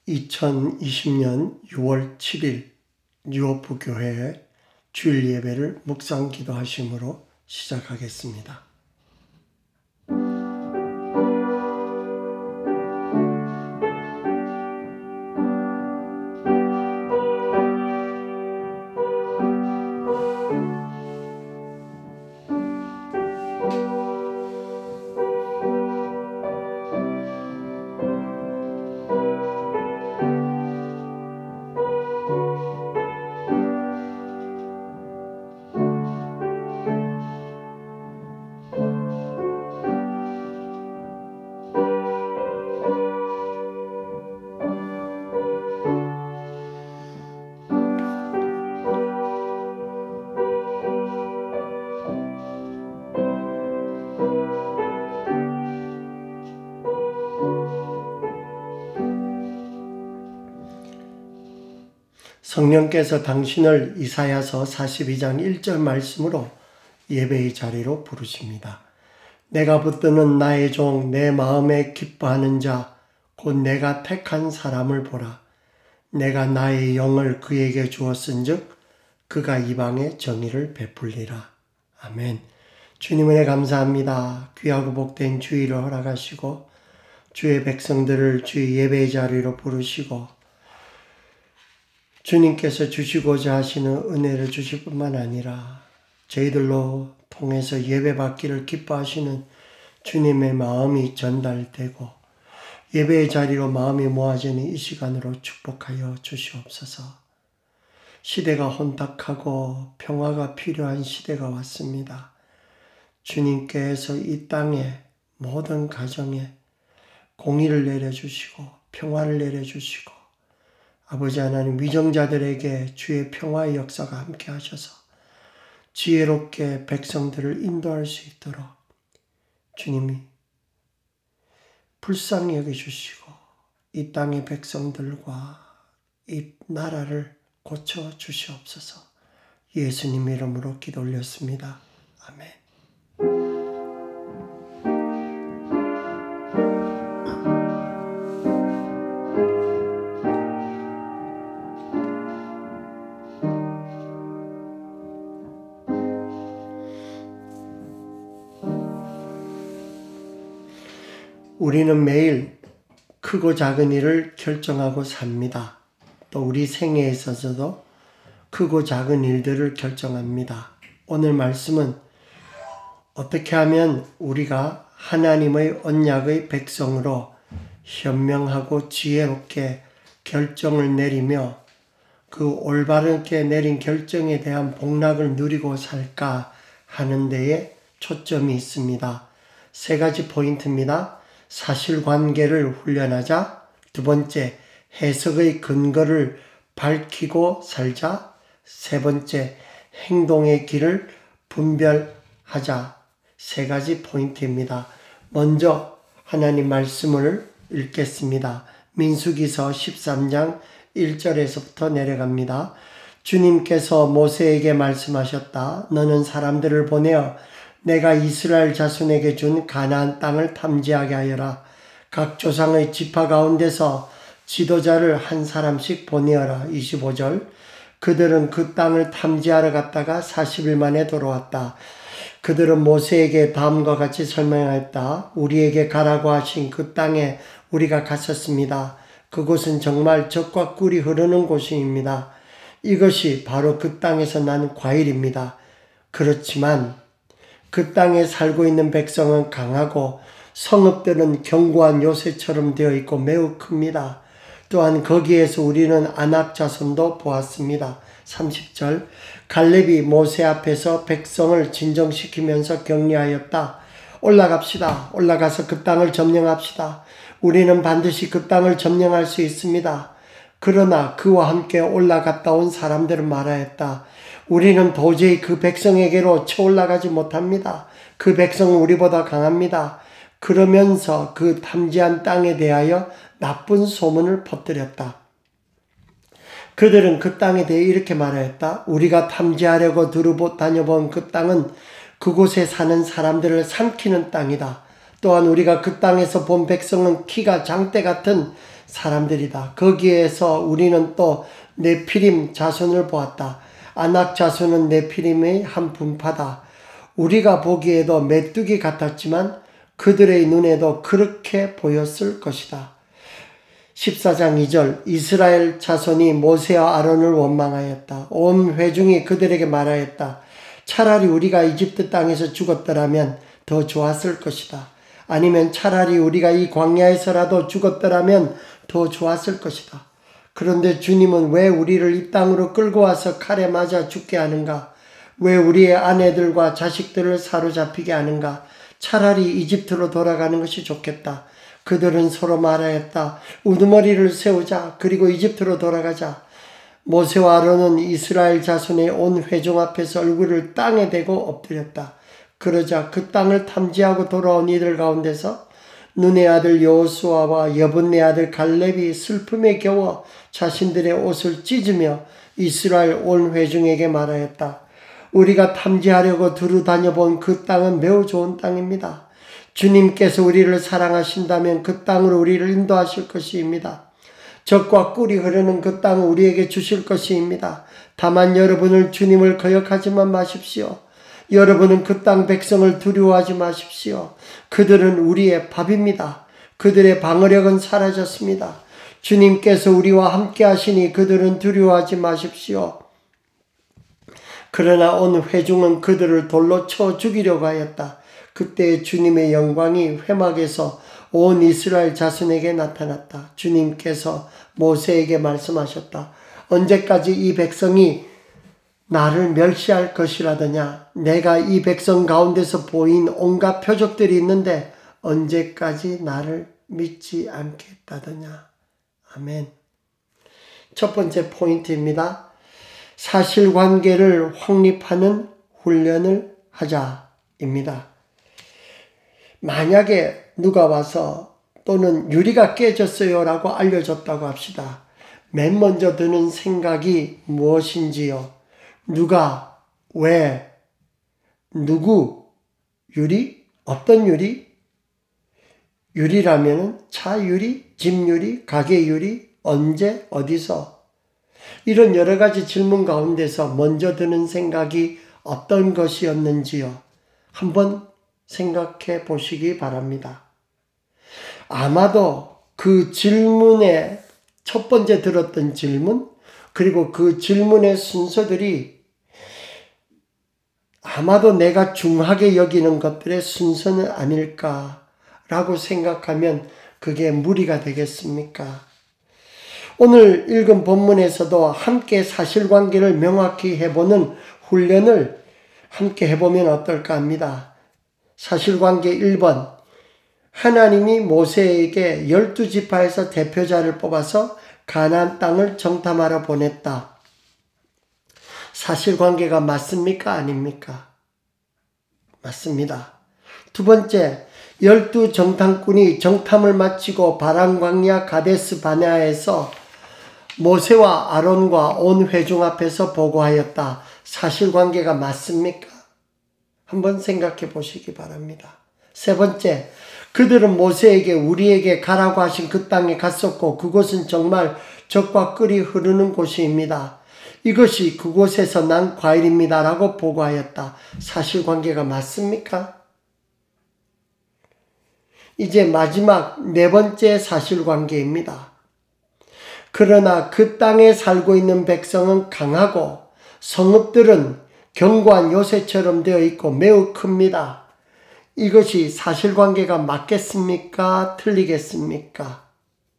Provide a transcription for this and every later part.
2020년 6월 7일 뉴오프 교회의 주일 예배를 묵상 기도하심으로 시작하겠습니다. 성령께서 당신을 이사야서 42장 1절 말씀으로 예배의 자리로 부르십니다. 내가 붙드는 나의 종 내 마음에 기뻐하는 자 곧 내가 택한 사람을 보라. 내가 나의 영을 그에게 주었은즉 그가 이방에 정의를 베풀리라. 아멘. 주님 은혜 감사합니다. 귀하고 복된 주일을 허락하시고 주의 백성들을 주의 예배의 자리로 부르시고 주님께서 주시고자 하시는 은혜를 주실 뿐만 아니라 저희들로 통해서 예배받기를 기뻐하시는 주님의 마음이 전달되고 예배의 자리로 마음이 모아지는 이 시간으로 축복하여 주시옵소서. 시대가 혼탁하고 평화가 필요한 시대가 왔습니다. 주님께서 이 땅에 모든 가정에 공의를 내려주시고 평화를 내려주시고 아버지 하나님 위정자들에게 주의 평화의 역사가 함께 하셔서 지혜롭게 백성들을 인도할 수 있도록 주님이 불쌍히 여겨주시고 이 땅의 백성들과 이 나라를 고쳐 주시옵소서. 예수님 이름으로 기도 올렸습니다. 아멘. 우리는 매일 크고 작은 일을 결정하고 삽니다. 또 우리 생애에 있어서도 크고 작은 일들을 결정합니다. 오늘 말씀은 어떻게 하면 우리가 하나님의 언약의 백성으로 현명하고 지혜롭게 결정을 내리며 그 올바르게 내린 결정에 대한 복락을 누리고 살까 하는 데에 초점이 있습니다. 세 가지 포인트입니다. 사실관계를 훈련하자. 두 번째, 해석의 근거를 밝히고 살자. 세 번째, 행동의 길을 분별하자. 세 가지 포인트입니다. 먼저 하나님 말씀을 읽겠습니다. 민수기서 13장 1절에서부터 내려갑니다. 주님께서 모세에게 말씀하셨다. 너는 사람들을 보내어 내가 이스라엘 자손에게 준 가나안 땅을 탐지하게 하여라. 각 조상의 지파 가운데서 지도자를 한 사람씩 보내어라. 25절. 그들은 그 땅을 탐지하러 갔다가 40일 만에 돌아왔다. 그들은 모세에게 다음과 같이 설명했다. 우리에게 가라고 하신 그 땅에 우리가 갔었습니다. 그곳은 정말 젖과 꿀이 흐르는 곳입니다. 이것이 바로 그 땅에서 난 과일입니다. 그렇지만 그 땅에 살고 있는 백성은 강하고 성읍들은 견고한 요새처럼 되어 있고 매우 큽니다. 또한 거기에서 우리는 아낙 자손도 보았습니다. 30절. 갈렙이 모세 앞에서 백성을 진정시키면서 격려하였다. 올라갑시다. 올라가서 그 땅을 점령합시다. 우리는 반드시 그 땅을 점령할 수 있습니다. 그러나 그와 함께 올라갔다 온 사람들은 말하였다. 우리는 도저히 그 백성에게로 쳐올라가지 못합니다. 그 백성은 우리보다 강합니다. 그러면서 그 탐지한 땅에 대하여 나쁜 소문을 퍼뜨렸다. 그들은 그 땅에 대해 이렇게 말하였다. 우리가 탐지하려고 다녀본 그 땅은 그곳에 사는 사람들을 삼키는 땅이다. 또한 우리가 그 땅에서 본 백성은 키가 장대 같은 사람들이다. 거기에서 우리는 또 네피림 자손을 보았다. 아낙 자손은 네피림의 한 분파다. 우리가 보기에도 메뚜기 같았지만 그들의 눈에도 그렇게 보였을 것이다. 14장 2절 이스라엘 자손이 모세와 아론을 원망하였다. 온 회중이 그들에게 말하였다. 차라리 우리가 이집트 땅에서 죽었더라면 더 좋았을 것이다. 아니면 차라리 우리가 이 광야에서라도 죽었더라면 더 좋았을 것이다. 그런데 주님은 왜 우리를 이 땅으로 끌고 와서 칼에 맞아 죽게 하는가? 왜 우리의 아내들과 자식들을 사로잡히게 하는가? 차라리 이집트로 돌아가는 것이 좋겠다. 그들은 서로 말하였다. 우두머리를 세우자. 그리고 이집트로 돌아가자. 모세와 아론은 이스라엘 자손의 온 회중 앞에서 얼굴을 땅에 대고 엎드렸다. 그러자 그 땅을 탐지하고 돌아온 이들 가운데서 눈의 아들 여호수아와 여분네 아들 갈렙이 슬픔에 겨워 자신들의 옷을 찢으며 이스라엘 온 회중에게 말하였다. 우리가 탐지하려고 두루 다녀본 그 땅은 매우 좋은 땅입니다. 주님께서 우리를 사랑하신다면 그 땅으로 우리를 인도하실 것입니다. 젖과 꿀이 흐르는 그 땅을 우리에게 주실 것입니다. 다만 여러분을 주님을 거역하지만 마십시오. 여러분은 그 땅 백성을 두려워하지 마십시오. 그들은 우리의 밥입니다. 그들의 방어력은 사라졌습니다. 주님께서 우리와 함께 하시니 그들은 두려워하지 마십시오. 그러나 온 회중은 그들을 돌로 쳐 죽이려고 하였다. 그때 주님의 영광이 회막에서 온 이스라엘 자손에게 나타났다. 주님께서 모세에게 말씀하셨다. 언제까지 이 백성이 나를 멸시할 것이라더냐. 내가 이 백성 가운데서 보인 온갖 표적들이 있는데 언제까지 나를 믿지 않겠다더냐. 아멘. 첫 번째 포인트입니다. 사실관계를 확립하는 훈련을 하자입니다. 만약에 누가 와서 또는 유리가 깨졌어요 라고 알려줬다고 합시다. 맨 먼저 드는 생각이 무엇인지요? 누가, 왜, 누구, 유리, 어떤 유리? 유리라면 차 유리, 집 유리, 가게 유리, 언제, 어디서? 이런 여러 가지 질문 가운데서 먼저 드는 생각이 어떤 것이었는지요? 한번 생각해 보시기 바랍니다. 아마도 그 질문에 첫 번째 들었던 질문, 그리고 그 질문의 순서들이 아마도 내가 중하게 여기는 것들의 순서는 아닐까라고 생각하면 그게 무리가 되겠습니까? 오늘 읽은 본문에서도 함께 사실관계를 명확히 해보는 훈련을 함께 해보면 어떨까 합니다. 사실관계 1번, 하나님이 모세에게 12지파에서 대표자를 뽑아서 가나안 땅을 정탐하러 보냈다. 사실관계가 맞습니까? 아닙니까? 맞습니다. 두 번째, 12 정탐꾼이 정탐을 마치고 바람광야 가데스 바네아에서 모세와 아론과 온 회중 앞에서 보고하였다. 사실관계가 맞습니까? 한번 생각해 보시기 바랍니다. 세 번째, 그들은 모세에게 우리에게 가라고 하신 그 땅에 갔었고 그곳은 정말 젖과 꿀이 흐르는 곳입니다. 이것이 그곳에서 난 과일입니다 라고 보고하였다. 사실관계가 맞습니까? 이제 마지막 네 번째 사실관계입니다. 그러나 그 땅에 살고 있는 백성은 강하고 성읍들은 견고한 요새처럼 되어 있고 매우 큽니다. 이것이 사실관계가 맞겠습니까? 틀리겠습니까?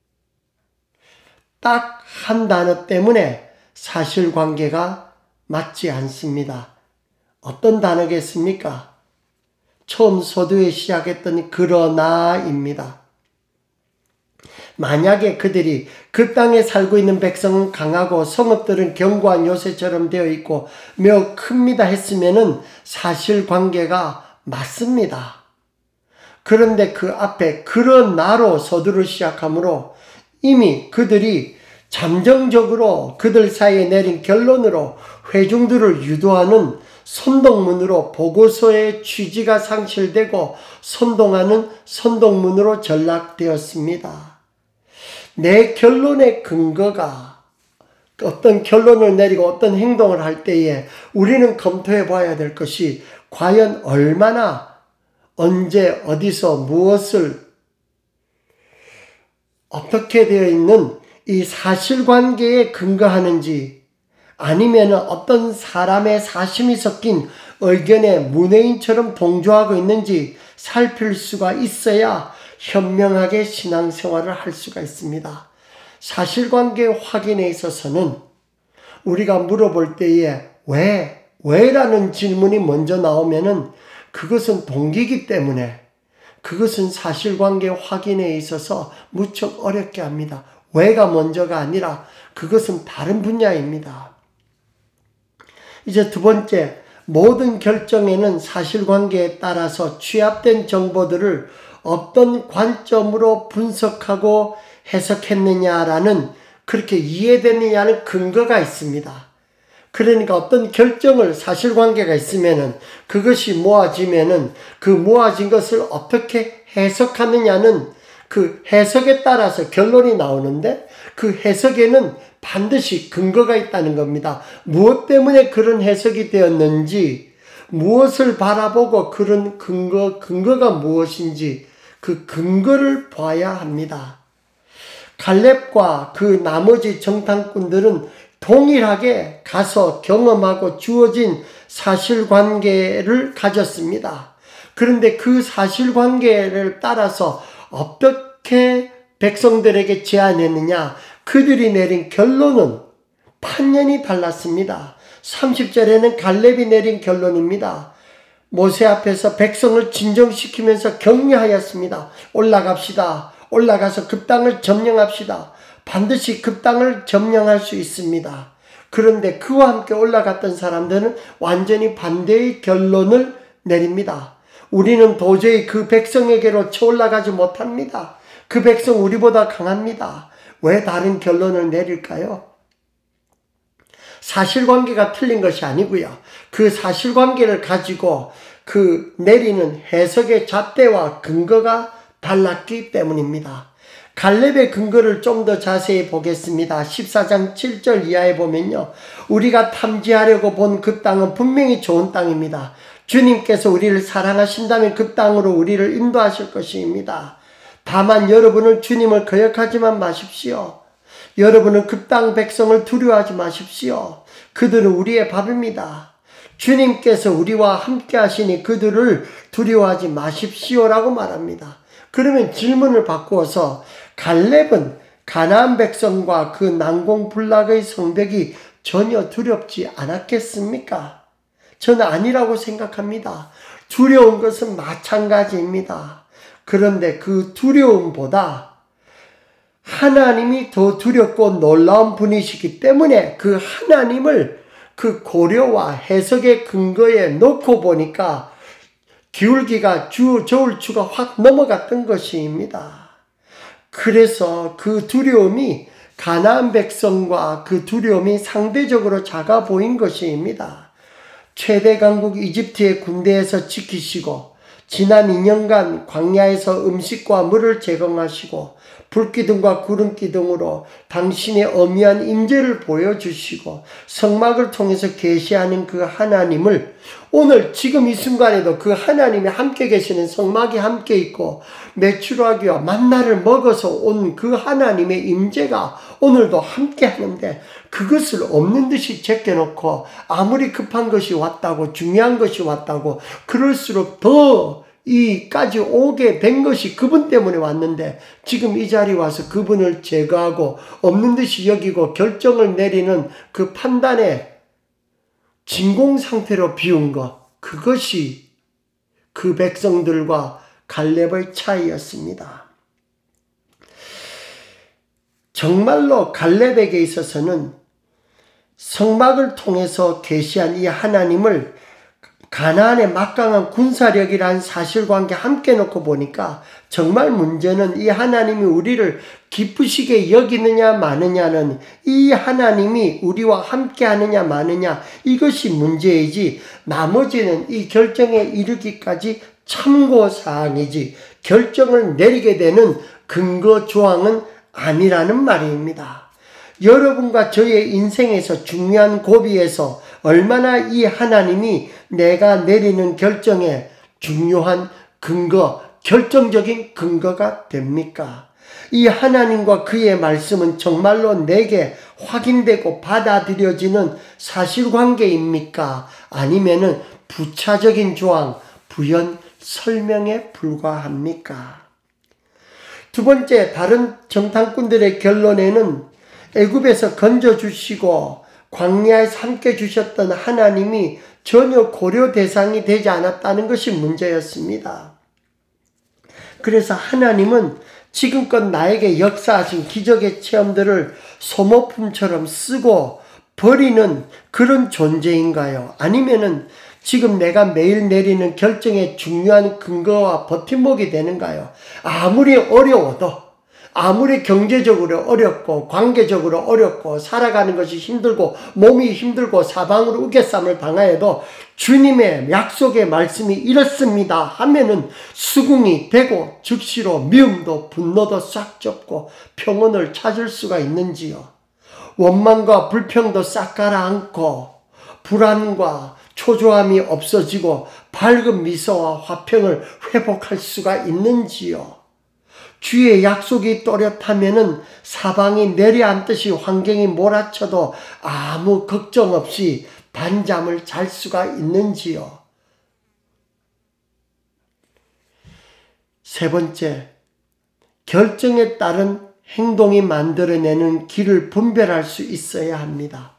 딱 한 단어 때문에 사실관계가 맞지 않습니다. 어떤 단어겠습니까? 처음 서두에 시작했던 그러나입니다. 만약에 그들이 그 땅에 살고 있는 백성은 강하고 성읍들은 견고한 요새처럼 되어 있고 매우 큽니다 했으면은 사실관계가 맞습니다. 그런데 그 앞에 그러나로 서두를 시작하므로 이미 그들이 잠정적으로 그들 사이에 내린 결론으로 회중들을 유도하는 선동문으로 보고서의 취지가 상실되고 선동하는 선동문으로 전락되었습니다. 내 결론의 근거가 어떤 결론을 내리고 어떤 행동을 할 때에 우리는 검토해 봐야 될 것이 과연 얼마나, 언제, 어디서, 무엇을, 어떻게 되어 있는 이 사실관계에 근거하는지, 아니면 어떤 사람의 사심이 섞인 의견에 문외인처럼 동조하고 있는지 살필 수가 있어야 현명하게 신앙생활을 할 수가 있습니다. 사실관계 확인에 있어서는 우리가 물어볼 때에 왜라는 질문이 먼저 나오면은 그것은 동기이기 때문에 그것은 사실관계 확인에 있어서 무척 어렵게 합니다. 왜가 먼저가 아니라 그것은 다른 분야입니다. 이제 두 번째, 모든 결정에는 사실관계에 따라서 취합된 정보들을 어떤 관점으로 분석하고 해석했느냐라는, 그렇게 이해되느냐는 근거가 있습니다. 그러니까 어떤 결정을 사실관계가 있으면은 그것이 모아지면은 그 모아진 것을 어떻게 해석하느냐는 그 해석에 따라서 결론이 나오는데 그 해석에는 반드시 근거가 있다는 겁니다. 무엇 때문에 그런 해석이 되었는지, 무엇을 바라보고 그런 근거가 무엇인지 그 근거를 봐야 합니다. 갈렙과 그 나머지 정탐꾼들은 동일하게 가서 경험하고 주어진 사실관계를 가졌습니다. 그런데 그 사실관계를 따라서 어떻게 백성들에게 제안했느냐, 그들이 내린 결론은 판년이 달랐습니다. 30절에는 갈렙이 내린 결론입니다. 모세 앞에서 백성을 진정시키면서 격려하였습니다. 올라갑시다. 올라가서 그 땅을 점령합시다. 반드시 그 땅을 점령할 수 있습니다. 그런데 그와 함께 올라갔던 사람들은 완전히 반대의 결론을 내립니다. 우리는 도저히 그 백성에게로 쳐올라가지 못합니다. 그 백성 우리보다 강합니다. 왜 다른 결론을 내릴까요? 사실관계가 틀린 것이 아니고요. 그 사실관계를 가지고 그 내리는 해석의 잣대와 근거가 달랐기 때문입니다. 갈렙의 근거를 좀 더 자세히 보겠습니다. 14장 7절 이하에 보면요, 우리가 탐지하려고 본 그 땅은 분명히 좋은 땅입니다. 주님께서 우리를 사랑하신다면 그 땅으로 우리를 인도하실 것입니다. 다만 여러분은 주님을 거역하지만 마십시오. 여러분은 그 땅 백성을 두려워하지 마십시오. 그들은 우리의 밥입니다. 주님께서 우리와 함께 하시니 그들을 두려워하지 마십시오라고 말합니다. 그러면 질문을 바꾸어서 갈렙은 가나안 백성과 그 난공불락의 성벽이 전혀 두렵지 않았겠습니까? 저는 아니라고 생각합니다. 두려운 것은 마찬가지입니다. 그런데 그 두려움보다 하나님이 더 두렵고 놀라운 분이시기 때문에 그 하나님을 그 고려와 해석의 근거에 놓고 보니까 기울기가 저울추가 확 넘어갔던 것입니다. 그래서 그 두려움이 가나안 백성과 그 두려움이 상대적으로 작아 보인 것입니다. 최대 강국 이집트의 군대에서 지키시고 지난 2년간 광야에서 음식과 물을 제공하시고 불기둥과 구름기둥으로 당신의 어미한 임재를 보여주시고 성막을 통해서 계시하는 그 하나님을 오늘 지금 이 순간에도 그 하나님이 함께 계시는 성막이 함께 있고 메추라기와 만나를 먹어서 온 그 하나님의 임재가 오늘도 함께 하는데 그것을 없는 듯이 제껴놓고 아무리 급한 것이 왔다고 중요한 것이 왔다고 그럴수록 더 이까지 오게 된 것이 그분 때문에 왔는데 지금 이 자리에 와서 그분을 제거하고 없는 듯이 여기고 결정을 내리는 그 판단에 진공 상태로 비운 것, 그것이 그 백성들과 갈렙의 차이였습니다. 정말로 갈렙에게 있어서는 성막을 통해서 계시한 이 하나님을 가나안의 막강한 군사력이란 사실관계 함께 놓고 보니까 정말 문제는 이 하나님이 우리를 기쁘시게 여기느냐 마느냐는, 이 하나님이 우리와 함께 하느냐 마느냐, 이것이 문제이지 나머지는 이 결정에 이르기까지 참고사항이지 결정을 내리게 되는 근거 조항은 아니라는 말입니다. 여러분과 저의 인생에서 중요한 고비에서 얼마나 이 하나님이 내가 내리는 결정에 중요한 근거, 결정적인 근거가 됩니까? 이 하나님과 그의 말씀은 정말로 내게 확인되고 받아들여지는 사실관계입니까? 아니면은 부차적인 조항, 부연 설명에 불과합니까? 두 번째, 다른 정탐꾼들의 결론에는 애굽에서 건져주시고 광야에서 함께 주셨던 하나님이 전혀 고려 대상이 되지 않았다는 것이 문제였습니다. 그래서 하나님은 지금껏 나에게 역사하신 기적의 체험들을 소모품처럼 쓰고 버리는 그런 존재인가요? 아니면은 지금 내가 매일 내리는 결정의 중요한 근거와 버팀목이 되는가요? 아무리 어려워도, 아무리 경제적으로 어렵고 관계적으로 어렵고 살아가는 것이 힘들고 몸이 힘들고 사방으로 우겨쌈을 당하여도 주님의 약속의 말씀이 이렇습니다 하면은 수긍이 되고 즉시로 미움도 분노도 싹 접고 평온을 찾을 수가 있는지요? 원망과 불평도 싹 가라앉고 불안과 초조함이 없어지고 밝은 미소와 화평을 회복할 수가 있는지요? 주의 약속이 또렷하면은 사방이 내려앉듯이 환경이 몰아쳐도 아무 걱정 없이 단잠을 잘 수가 있는지요? 세 번째, 결정에 따른 행동이 만들어내는 길을 분별할 수 있어야 합니다.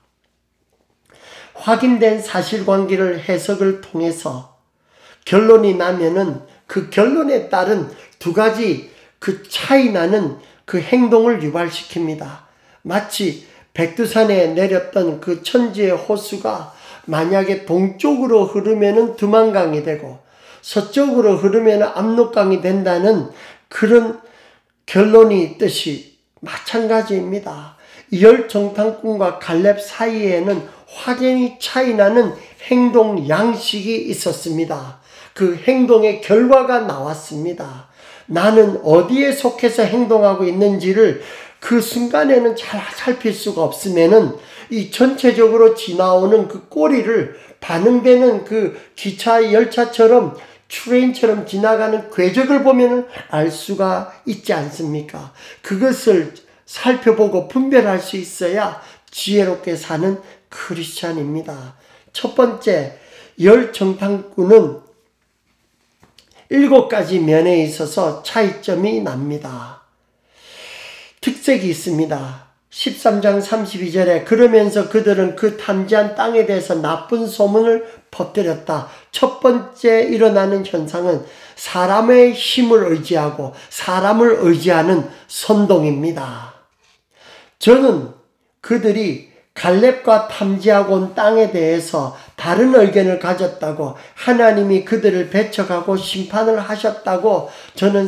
확인된 사실관계를 해석을 통해서 결론이 나면은 그 결론에 따른 두 가지 그 차이 나는 그 행동을 유발시킵니다. 마치 백두산에 내렸던 그 천지의 호수가 만약에 동쪽으로 흐르면은 두만강이 되고 서쪽으로 흐르면은 압록강이 된다는 그런 결론이 있듯이 마찬가지입니다. 열 정탐꾼과 갈렙 사이에는 확연히 차이나는 행동 양식이 있었습니다. 그 행동의 결과가 나왔습니다. 나는 어디에 속해서 행동하고 있는지를 그 순간에는 잘 살필 수가 없으면은 이 전체적으로 지나오는 그 꼬리를 반응되는 그 기차 열차처럼 트레인처럼 지나가는 궤적을 보면은 알 수가 있지 않습니까? 그것을 살펴보고 분별할 수 있어야 지혜롭게 사는 크리스찬입니다. 첫 번째, 열 정탐꾼은 7가지 면에 있어서 차이점이 납니다. 특색이 있습니다. 13장 32절에 그러면서 그들은 그 탐지한 땅에 대해서 나쁜 소문을 퍼뜨렸다. 첫 번째 일어나는 현상은 사람의 힘을 의지하고 사람을 의지하는 선동입니다. 저는 그들이 갈렙과 탐지하고 온 땅에 대해서 다른 의견을 가졌다고 하나님이 그들을 배척하고 심판을 하셨다고 저는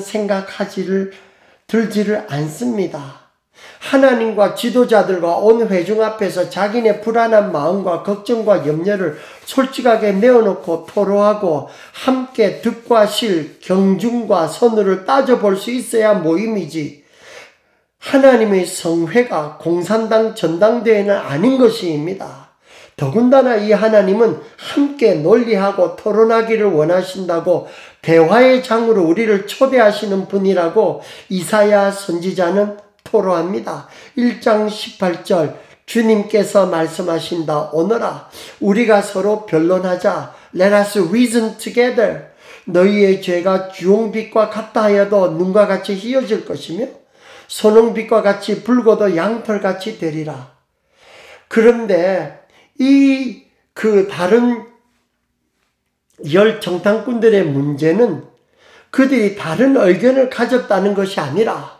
들지를 않습니다. 하나님과 지도자들과 온 회중 앞에서 자기네 불안한 마음과 걱정과 염려를 솔직하게 내어놓고 토로하고 함께 득과 실, 경중과 선우를 따져볼 수 있어야 모임이지 하나님의 성회가 공산당 전당대회는 아닌 것입니다. 더군다나 이 하나님은 함께 논리하고 토론하기를 원하신다고 대화의 장으로 우리를 초대하시는 분이라고 이사야 선지자는 토로합니다. 1장 18절 주님께서 말씀하신다. 오너라 우리가 서로 변론하자. Let us reason together. 너희의 죄가 주홍빛과 같다 하여도 눈과 같이 희어질 것이며 선홍빛과 같이 붉어도 양털같이 되리라. 그런데 그 다른 열 정탐꾼들의 문제는 그들이 다른 의견을 가졌다는 것이 아니라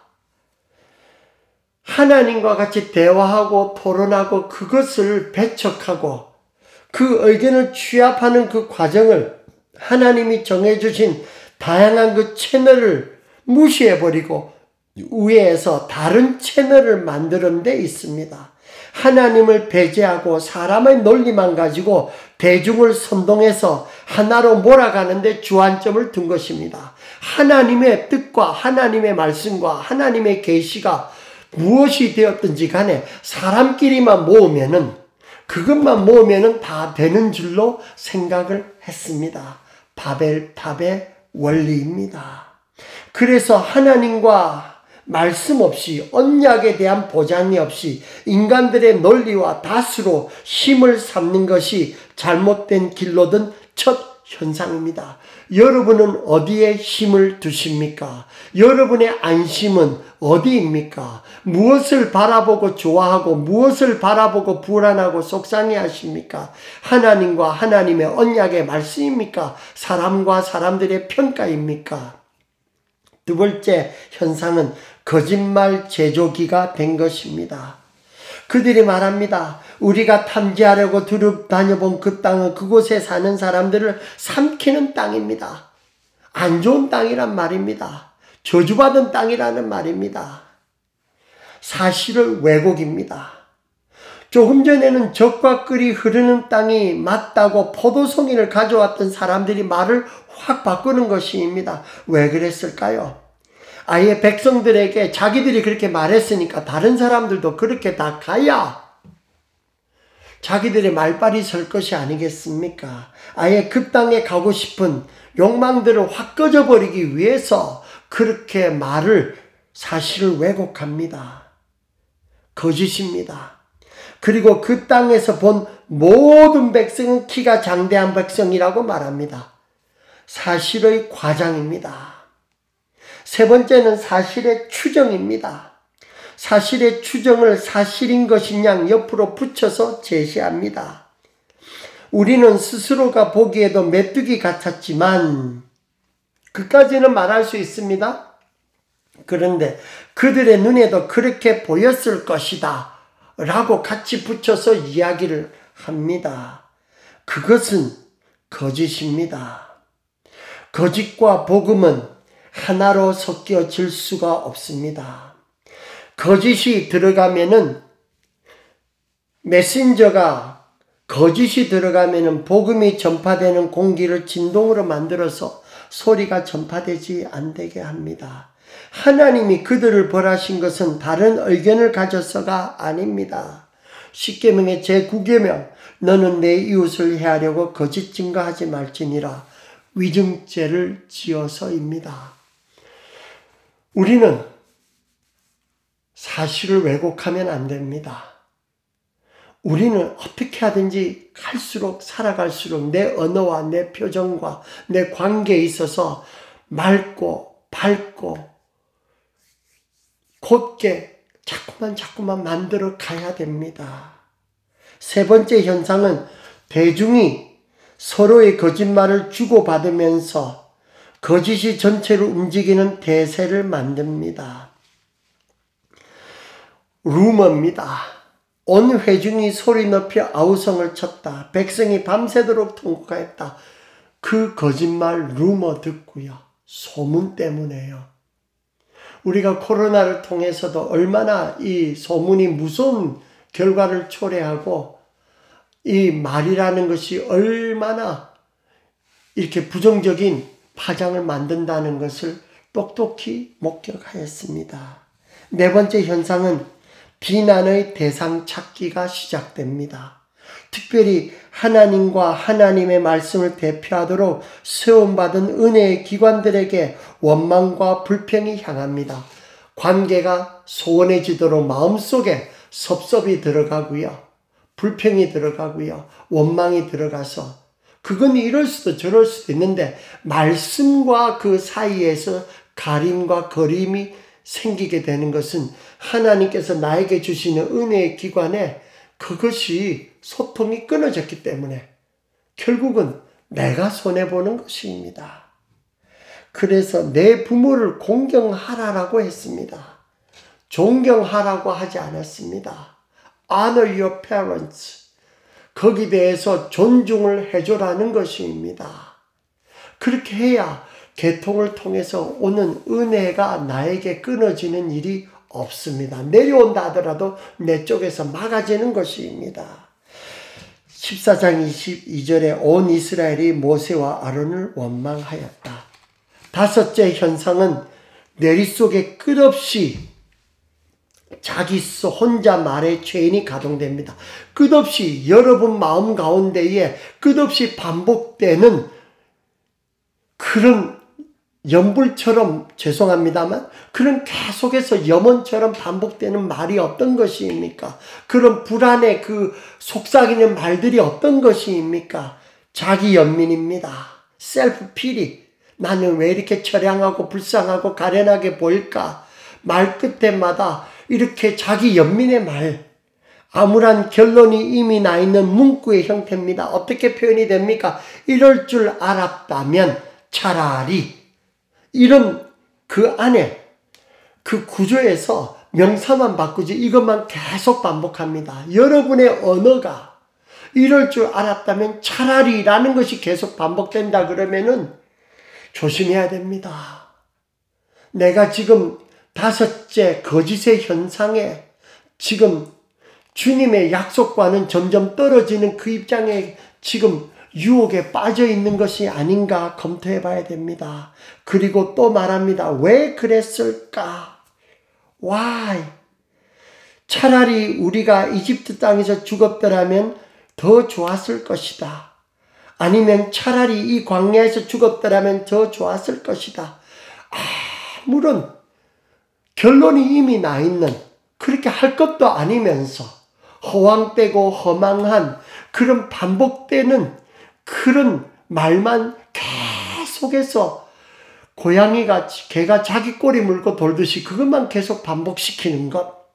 하나님과 같이 대화하고 토론하고 그것을 배척하고 그 의견을 취합하는 그 과정을 하나님이 정해주신 다양한 그 채널을 무시해버리고 위에서 다른 채널을 만드는 데 있습니다. 하나님을 배제하고 사람의 논리만 가지고 대중을 선동해서 하나로 몰아가는데 주안점을 둔 것입니다. 하나님의 뜻과 하나님의 말씀과 하나님의 계시가 무엇이 되었든지 간에 사람끼리만 모으면은 그것만 모으면은 다 되는 줄로 생각을 했습니다. 바벨탑의 원리입니다. 그래서 하나님과 말씀 없이 언약에 대한 보장이 없이 인간들의 논리와 다수로 힘을 삼는 것이 잘못된 길로 든 첫 현상입니다. 여러분은 어디에 힘을 두십니까? 여러분의 안심은 어디입니까? 무엇을 바라보고 좋아하고 무엇을 바라보고 불안하고 속상해 하십니까? 하나님과 하나님의 언약의 말씀입니까? 사람과 사람들의 평가입니까? 두 번째 현상은 거짓말 제조기가 된 것입니다. 그들이 말합니다. 우리가 탐지하려고 두루 다녀본 그 땅은 그곳에 사는 사람들을 삼키는 땅입니다. 안 좋은 땅이란 말입니다. 저주받은 땅이라는 말입니다. 사실을 왜곡입니다. 조금 전에는 젖과 꿀이 흐르는 땅이 맞다고 포도송이를 가져왔던 사람들이 말을 확 바꾸는 것입니다. 왜 그랬을까요? 아예 백성들에게 자기들이 그렇게 말했으니까 다른 사람들도 그렇게 다 가야 자기들의 말빨이 설 것이 아니겠습니까? 아예 그 땅에 가고 싶은 욕망들을 확 꺼져버리기 위해서 그렇게 말을 사실을 왜곡합니다. 거짓입니다. 그리고 그 땅에서 본 모든 백성은 키가 장대한 백성이라고 말합니다. 사실의 과장입니다. 세 번째는 사실의 추정입니다. 사실의 추정을 사실인 것이냐 옆으로 붙여서 제시합니다. 우리는 스스로가 보기에도 메뚜기 같았지만 그까지는 말할 수 있습니다. 그런데 그들의 눈에도 그렇게 보였을 것이다 라고 같이 붙여서 이야기를 합니다. 그것은 거짓입니다. 거짓과 복음은 하나로 섞여질 수가 없습니다. 거짓이 들어가면은 메신저가 거짓이 들어가면은 복음이 전파되는 공기를 진동으로 만들어서 소리가 전파되지 않게 합니다. 하나님이 그들을 벌하신 것은 다른 의견을 가져서가 아닙니다. 십계명의 제9계명 너는 내 이웃을 해하려고 거짓 증거하지 말지니라 위증죄를 지어서입니다. 우리는 사실을 왜곡하면 안 됩니다. 우리는 어떻게 하든지 갈수록 살아갈수록 내 언어와 내 표정과 내 관계에 있어서 맑고 밝고 곧게 자꾸만 만들어 가야 됩니다. 세 번째 현상은 대중이 서로의 거짓말을 주고받으면서 거짓이 전체를 움직이는 대세를 만듭니다. 루머입니다. 온 회중이 소리 높여 아우성을 쳤다. 백성이 밤새도록 통곡했다. 그 거짓말 루머 듣고요. 소문 때문에요. 우리가 코로나를 통해서도 얼마나 이 소문이 무서운 결과를 초래하고 이 말이라는 것이 얼마나 이렇게 부정적인 파장을 만든다는 것을 똑똑히 목격하였습니다. 네 번째 현상은 비난의 대상 찾기가 시작됩니다. 특별히 하나님과 하나님의 말씀을 대표하도록 세움받은 은혜의 기관들에게 원망과 불평이 향합니다. 관계가 소원해지도록 마음속에 섭섭이 들어가고요. 불평이 들어가고요. 원망이 들어가서 그건 이럴 수도 저럴 수도 있는데 말씀과 그 사이에서 가림과 거림이 생기게 되는 것은 하나님께서 나에게 주시는 은혜의 기관에 그것이 소통이 끊어졌기 때문에 결국은 내가 손해보는 것입니다. 그래서 내 부모를 공경하라라고 했습니다. 존경하라고 하지 않았습니다. Honor your parents. 거기에 대해서 존중을 해줘라는 것입니다. 그렇게 해야 계통을 통해서 오는 은혜가 나에게 끊어지는 일이 없습니다. 내려온다 하더라도 내 쪽에서 막아지는 것입니다. 14장 22절에 온 이스라엘이 모세와 아론을 원망하였다. 다섯째 현상은 내릿속에 끝없이 자기 혼자 말에 죄인이 가동됩니다. 끝없이 여러분 마음 가운데에 끝없이 반복되는 그런 연불처럼 죄송합니다만 그런 계속해서 염원처럼 반복되는 말이 어떤 것입니까? 그런 불안의 그 속삭이는 말들이 어떤 것입니까? 자기 연민입니다. 셀프 피리. 나는 왜 이렇게 처량하고 불쌍하고 가련하게 보일까? 말 끝에마다 이렇게 자기 연민의 말, 암울한 결론이 이미 나 있는 문구의 형태입니다. 어떻게 표현이 됩니까? 이럴 줄 알았다면 차라리 이런 그 안에 그 구조에서 명사만 바꾸지 이것만 계속 반복합니다. 여러분의 언어가 이럴 줄 알았다면 차라리라는 것이 계속 반복된다 그러면은 조심해야 됩니다. 내가 지금 다섯째 거짓의 현상에 지금 주님의 약속과는 점점 떨어지는 그 입장에 지금 유혹에 빠져 있는 것이 아닌가 검토해 봐야 됩니다. 그리고 또 말합니다. 왜 그랬을까? Why? 차라리 우리가 이집트 땅에서 죽었더라면 더 좋았을 것이다. 아니면 차라리 이 광야에서 죽었더라면 더 좋았을 것이다. 아무런 결론이 이미 나 있는 그렇게 할 것도 아니면서 허황되고 허망한 그런 반복되는 그런 말만 계속해서 고양이가 개가 자기 꼬리 물고 돌듯이 그것만 계속 반복시키는 것.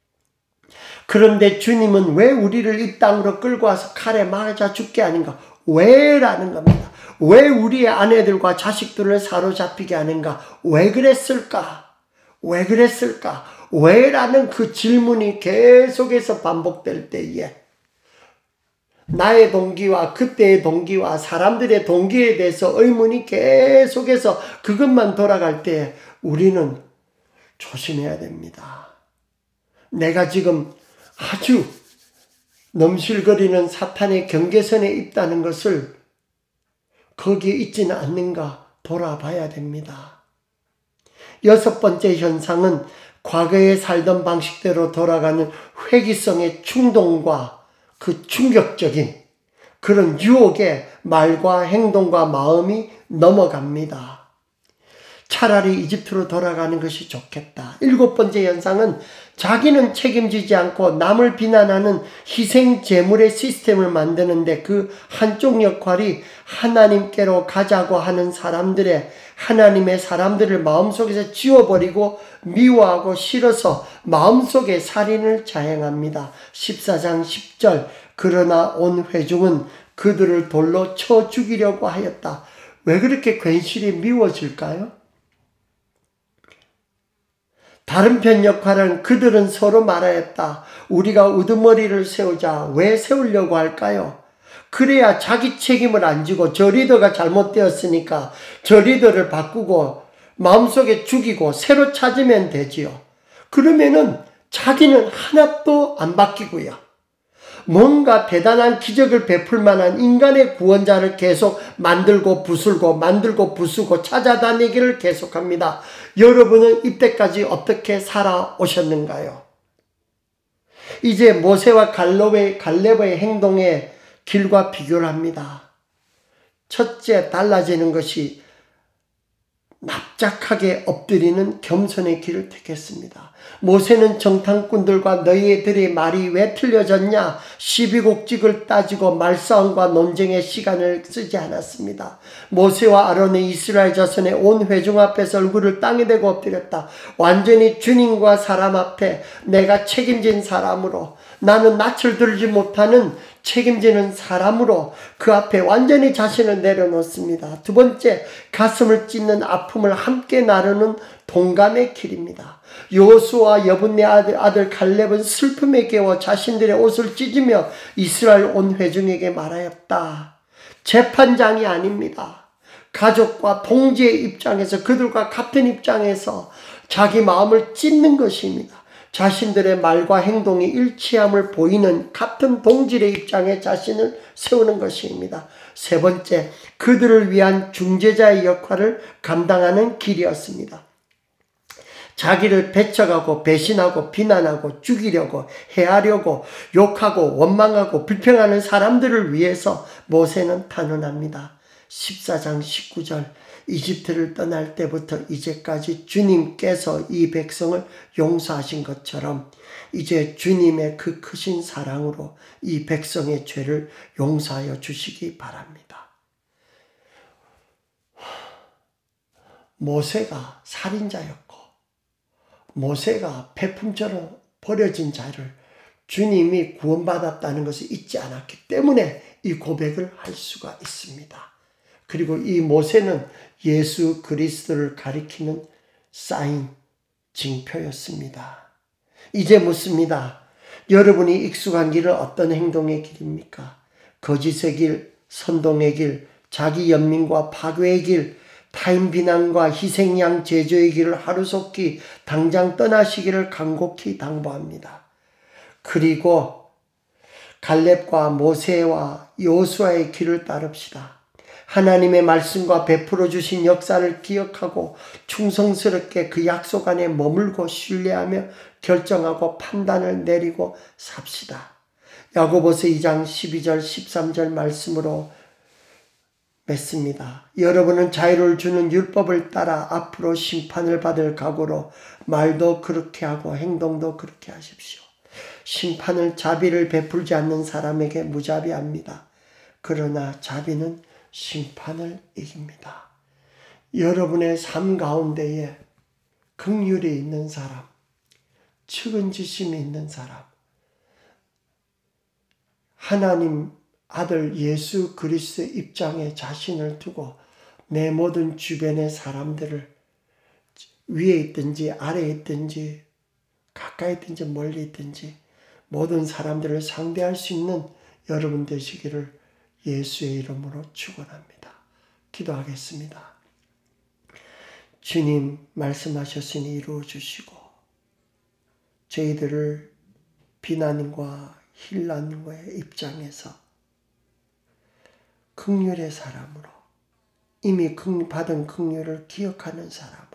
그런데 주님은 왜 우리를 이 땅으로 끌고 와서 칼에 맞아 죽게 하는가? 왜라는 겁니다. 왜 우리의 아내들과 자식들을 사로잡히게 하는가? 왜 그랬을까? 왜 그랬을까? 왜라는 그 질문이 계속해서 반복될 때에 나의 동기와 그때의 동기와 사람들의 동기에 대해서 의문이 계속해서 그것만 돌아갈 때 우리는 조심해야 됩니다. 내가 지금 아주 넘실거리는 사탄의 경계선에 있다는 것을 거기에 있지는 않는가 돌아봐야 됩니다. 여섯 번째 현상은 과거에 살던 방식대로 돌아가는 회귀성의 충동과 그 충격적인 그런 유혹에 말과 행동과 마음이 넘어갑니다. 차라리 이집트로 돌아가는 것이 좋겠다. 일곱 번째 현상은 자기는 책임지지 않고 남을 비난하는 희생 제물의 시스템을 만드는데 그 한쪽 역할이 하나님께로 가자고 하는 사람들의 하나님의 사람들을 마음속에서 지워버리고 미워하고 싫어서 마음속에 살인을 자행합니다. 14장 10절 그러나 온 회중은 그들을 돌로 쳐 죽이려고 하였다. 왜 그렇게 괜시리 미워질까요? 다른 편 역할은 그들은 서로 말하였다. 우리가 우두머리를 세우자. 왜 세우려고 할까요? 그래야 자기 책임을 안 지고 저 리더가 잘못되었으니까 저 리더를 바꾸고 마음속에 죽이고 새로 찾으면 되지요. 그러면은 자기는 하나도 안 바뀌고요. 뭔가 대단한 기적을 베풀 만한 인간의 구원자를 계속 만들고 부수고 찾아다니기를 계속합니다. 여러분은 이때까지 어떻게 살아오셨는가요? 이제 모세와 갈렙의 행동의 길과 비교를 합니다. 첫째, 달라지는 것이 납작하게 엎드리는 겸손의 길을 택했습니다. 모세는 정탐꾼들과 너희들의 말이 왜 틀려졌냐? 시비곡직을 따지고 말싸움과 논쟁의 시간을 쓰지 않았습니다. 모세와 아론의 이스라엘 자손의 온 회중 앞에서 얼굴을 땅에 대고 엎드렸다. 완전히 주님과 사람 앞에 내가 책임진 사람으로 나는 낯을 들지 못하는 책임지는 사람으로 그 앞에 완전히 자신을 내려놓습니다. 두 번째, 가슴을 찢는 아픔을 함께 나누는 동감의 길입니다. 여호수아와 여분네 아들 갈렙은 슬픔에 깨워 자신들의 옷을 찢으며 이스라엘 온 회중에게 말하였다. 재판장이 아닙니다. 가족과 동지의 입장에서, 그들과 같은 입장에서 자기 마음을 찢는 것입니다. 자신들의 말과 행동이 일치함을 보이는 같은 동질의 입장에 자신을 세우는 것입니다. 세 번째, 그들을 위한 중재자의 역할을 감당하는 길이었습니다. 자기를 배척하고 배신하고 비난하고 죽이려고 해하려고 욕하고 원망하고 불평하는 사람들을 위해서 모세는 탄원합니다. 14장 19절, 이집트를 떠날 때부터 이제까지 주님께서 이 백성을 용서하신 것처럼 이제 주님의 그 크신 사랑으로 이 백성의 죄를 용서하여 주시기 바랍니다. 모세가 살인자였고 모세가 폐품처럼 버려진 자를 주님이 구원받았다는 것을 잊지 않았기 때문에 이 고백을 할 수가 있습니다. 그리고 이 모세는 예수 그리스도를 가리키는 사인, 징표였습니다. 이제 묻습니다. 여러분이 익숙한 길은 어떤 행동의 길입니까? 거짓의 길, 선동의 길, 자기 연민과 파괴의 길, 타인 비난과 희생양 제조의 길을 하루속히 당장 떠나시기를 간곡히 당부합니다. 그리고 갈렙과 모세와 여호수아의 길을 따릅시다. 하나님의 말씀과 베풀어 주신 역사를 기억하고 충성스럽게 그 약속 안에 머물고 신뢰하며 결정하고 판단을 내리고 삽시다. 야고보서 2장 12절 13절 말씀으로 맺습니다. 여러분은 자유를 주는 율법을 따라 앞으로 심판을 받을 각오로 말도 그렇게 하고 행동도 그렇게 하십시오. 심판은 자비를 베풀지 않는 사람에게 무자비합니다. 그러나 자비는 심판을 이깁니다. 여러분의 삶 가운데에 긍휼이 있는 사람, 측은지심이 있는 사람, 하나님 아들 예수 그리스도의 입장에 자신을 두고 내 모든 주변의 사람들을 위에 있든지 아래에 있든지 가까이 있든지 멀리 있든지 모든 사람들을 상대할 수 있는 여러분 되시기를 예수의 이름으로 축원합니다. 기도하겠습니다. 주님 말씀하셨으니 이루어 주시고 저희들을 비난과 힐난과의 입장에서 긍휼의 사람으로 이미 받은 긍휼을 기억하는 사람으로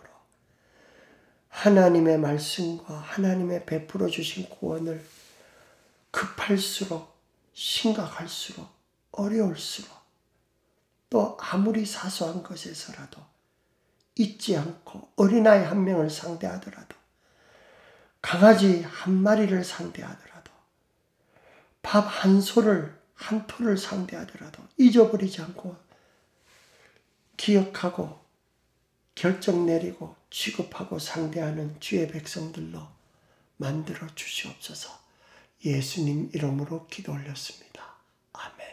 하나님의 말씀과 하나님의 베풀어 주신 구원을 급할수록 심각할수록 어려울수록 또 아무리 사소한 것에서라도 잊지 않고 어린아이 한 명을 상대하더라도 강아지 한 마리를 상대하더라도 밥 한 토를 상대하더라도 잊어버리지 않고 기억하고 결정 내리고 취급하고 상대하는 주의 백성들로 만들어 주시옵소서. 예수님 이름으로 기도 올렸습니다. 아멘.